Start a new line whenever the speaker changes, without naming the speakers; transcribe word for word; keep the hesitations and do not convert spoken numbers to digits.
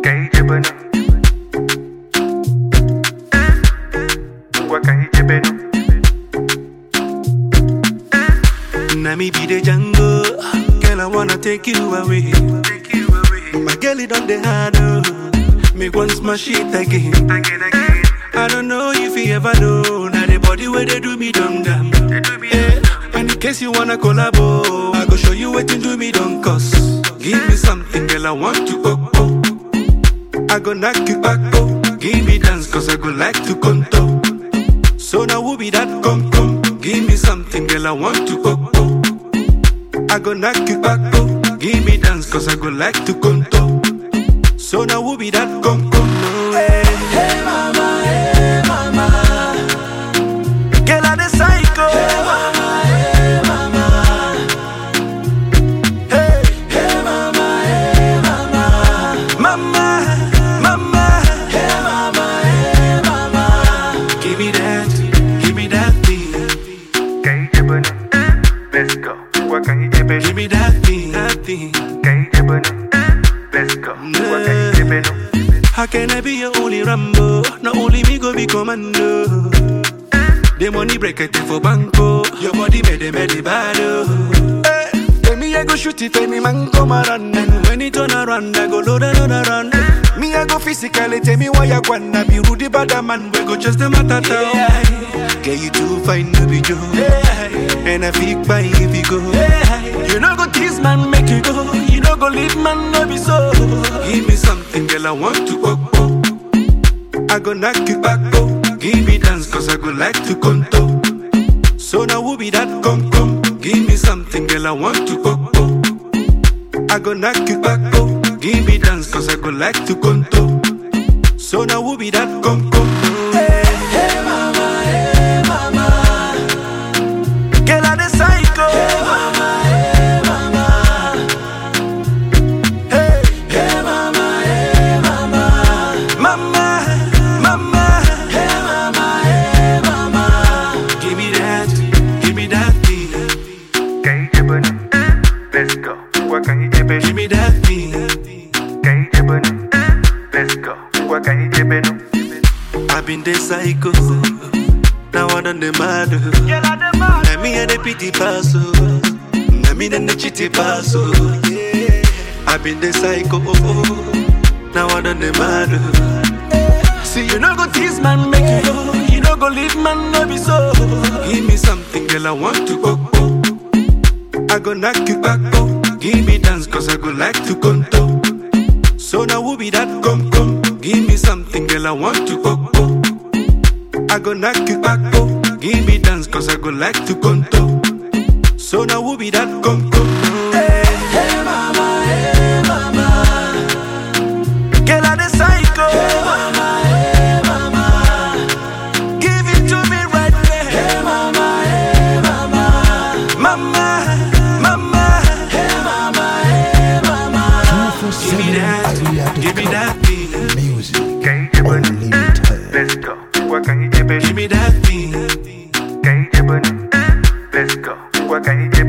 Now me be the Django, girl I wanna take you away. Take you away. My girl it on the hard oh. Me want smash it again. Again, again. I don't know if you ever know. Now the body where they do me dumb dumb. They do me yeah. And in case you wanna collabo, I go show you what you do me don't cost. Give me something, girl I want to go. Oh. I go knock you back oh. Give me dance cause I go like to contour. So now who be that come come? Give me something, girl I want to go. Oh. I go knock you back, oh. Give me dance, cause I go like to contour. So now who be that come, come, no way.
Hey mama, hey mama.
Girl I the psycho.
Hey mama, hey mama.
Hey,
hey mama, hey mama.
Mama, mama.
Hey mama, hey mama.
Give me that, give me that thing.
Let's go.
Give me that thing, that thing.
Let's go.
How can I be your only Rambo? Not only me go be commando. The money break it for banco. Your body made it, made it bad oh. Hey, tell me I go shoot it any man come around. And when it turn around, I go load another run. Me I go physically, tell me why you wanna be rude bad man. We go just the matter down. Yeah. Get you too fine to be Joe. Yeah. And I feel by if you go. Yeah. You know go tease man, make you go. You know go leave man, no be so. Give me something, girl, I want to go. Oh. I go knock you back, oh. Give me dance, cause I go like to contour. So now who be that come, come? Give me something, girl, I want to go. Oh. I go knock you back, oh. Give me dance, cause I go like to contour. So now who be that come, come?
Hey, hey mama, hey mama.
Girl, I the psycho.
Hey mama, hey mama.
Hey,
hey mama, hey mama.
Mama, mama.
Hey mama, hey mama.
Give me that, give me that thing.
Let's go.
Give me that thing.
Let's go.
I've been the psycho. Now I done the mad. Now me and the pity pass. Now me and the chitty pass. I've been the psycho. Now I done the mad. See you no go tease man, make you go. You no go leave man, no be so. Give me something, girl, I want to go. I go knock you back, oh. Give me dance, cause I go like to contour. So now who be that come, come? Give me something, girl, I want to go. I go knock you back, oh. Give me dance, cause I go like to contour. So now who be that come, come?
Hey, hey mama, hey mama.
Girl, I the psycho.
Hey mama, hey mama.
Give it to me right there.
Hey mama, hey mama.
Mama, mama.
Hey mama, hey mama.
Give me that, give me that thing.
Music
Unlimited. Let's go.
Give me that thing.
Let's go.